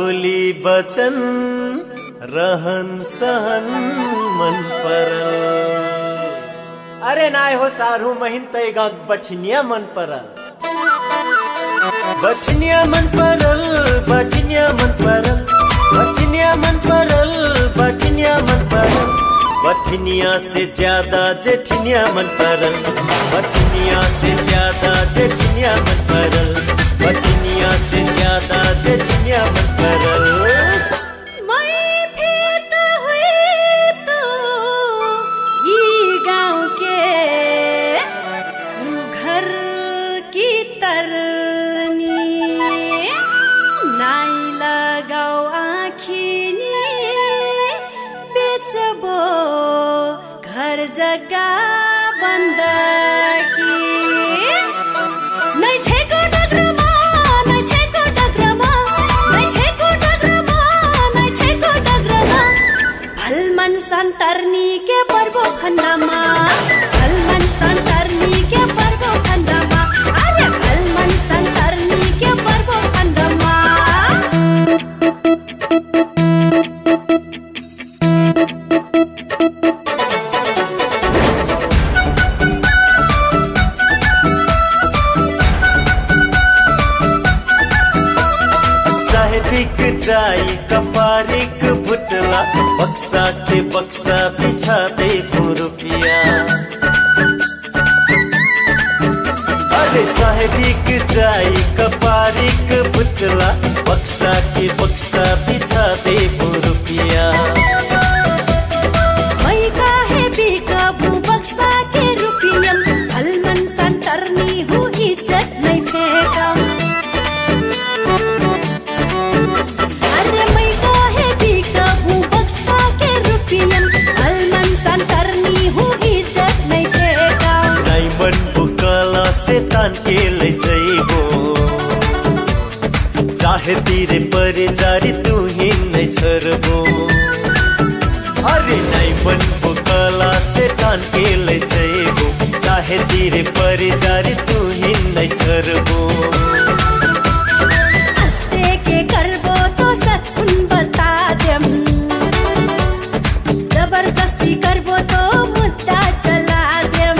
बोली वचन रहन सहन मन परल। अरे नाय हो सारू महिन तय गाँव बठनिया मन परल। बठनिया मन परल, बठनिया मन परल, बठनिया मन परल, बठनिया मन परल। बठनिया से ज्यादा जेठनिया मन परल, बठनिया से ज्यादा जेठनिया मन परल, बठनिया से ज्यादा जेठनिया मन परल। जग्गा बन्दकी नै छेको डग्रमा, नै छेको डग्रमा, नै छेको डग्रमा, नै छेको डग्रमा। भलमन सन्तर्नी के पर्वो खण्डमा, भलमन सन्तर्नी के पर्वो खण्डमा। अरे भलमन सन्तर्नी के पर्वो खण्डमा। बिक जाई कपारिक भुटला, बक्सा के बक्सा बिछा दे रुपया। अरे चाहे बिक जाई कपारिक भुटला, बक्सा के बक्सा बिछा दे रुपया। मैं काहे बिकाबू बक्सा के रुपया, भलमन सन्तर्नी हूँ इज्जत नहीं फेंकम। तान के ले जाइबो, चाहे तेरे पर जारी तू ही नहीं छरबो। अरे नहीं बनबो कला से तान के ले जाइबो, चाहे तेरे पर जारी तू ही नहीं छरबो। अस्ते के करबो तो सत्कुन बता देम, जबरदस्ती करबो तो मुद्दा चला देम।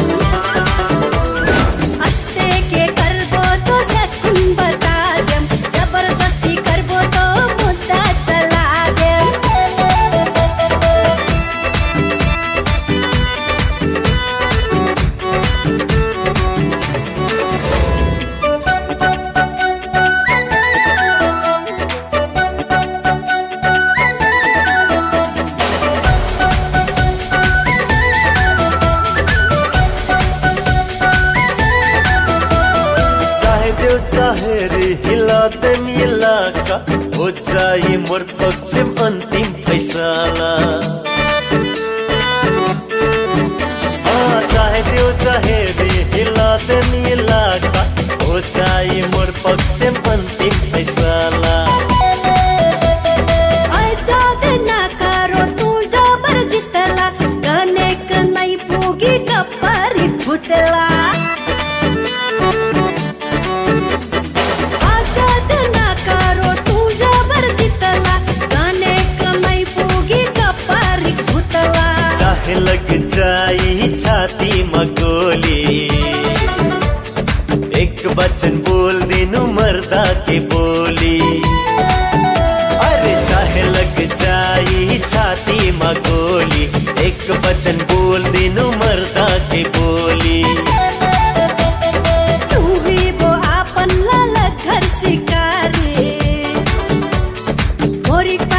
चाहे रे हिला दे मिला का, हो जाए मोर पक्षम अंतिम फैसला। चाहे देव चाहे रे हिला दे मिला का, हो जाए मोर पक्षम अंतिम फैसला। आजाद ना करो तू जबर जितला, गने क नहीं पूगी कपारी भुतला। लग जाई छाती में गोली, एक वचन बोल देनु मर्दा के बोली। अरे चाहे लग जाई छाती में गोली, एक वचन बोल देनु मर्दा के बोली। तू ही वो आपन लाला घर शिकारी, मोरी